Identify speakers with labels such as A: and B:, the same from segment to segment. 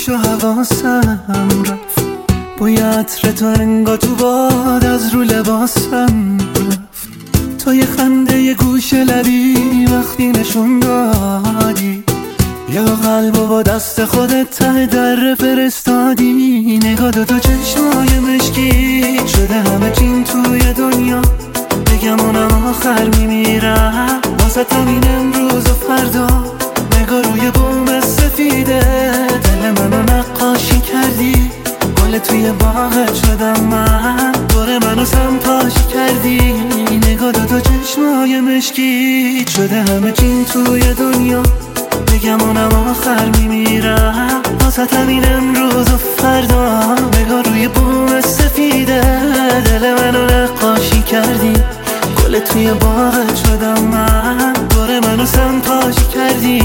A: هوش و حواسم رفت، بوی عطر تو انگار تو باد از رو لباسم رفت. تو یه خنده یه گوشه لبی وقتی نشون دادی، یا قلب و با دست خودت ته در فرستادی. نگاه تو چشمای مشکی شده همه چین توی دنیا، بگم اونم آخر میمیرم واسه همین امروز و فردا. نگاه روی بوم سفیده دل منو نقاشی کردی، گل توی باغت شدم من، دور منو سمپاشی کردی. نگاه تو چشمای مشکی شده همه چین توی دنیا، بگم اونم آخر میمیرم واسه همین امروز و فردا. نگاه روی بوم سفیده دل منو نقاشی کردی، گل توی باغت شدم من، دور منو سمپاشی کردی.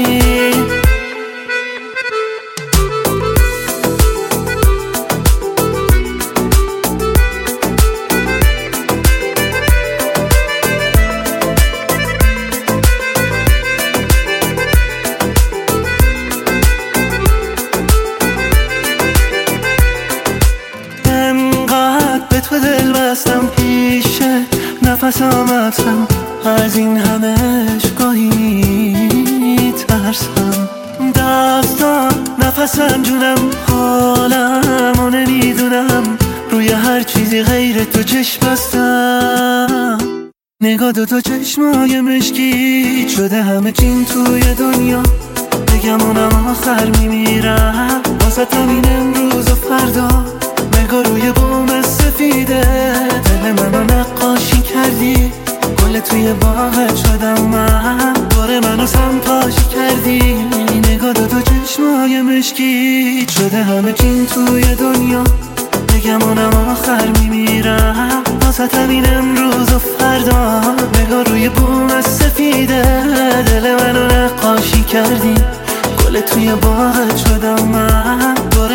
A: تو دل بستم پیشه نفسم افسم، از این همش گاهی ترسم. دستم نفسم جونم حالم و نمیدونم، روی هر چیزی غیر تو چشم بستم. نگاه تو چشمای مشکی شده همه چین توی دنیا، بگم اونم آخر میمیرم واسه همین امروز و فردا. نگاه روی بوم سفیده دل منو نقاشی کردی، گل توی باغت شدم من، دور منو سمپاشی کردی. نگاه تو چشمای مشکی شده همه چین توی دنیا، بگم اونم آخر میمیرم واسه همین امروز و فردا. نگاه روی بوم سفیده دل منو نقاشی کردی، گل توی باغت شدم من، دور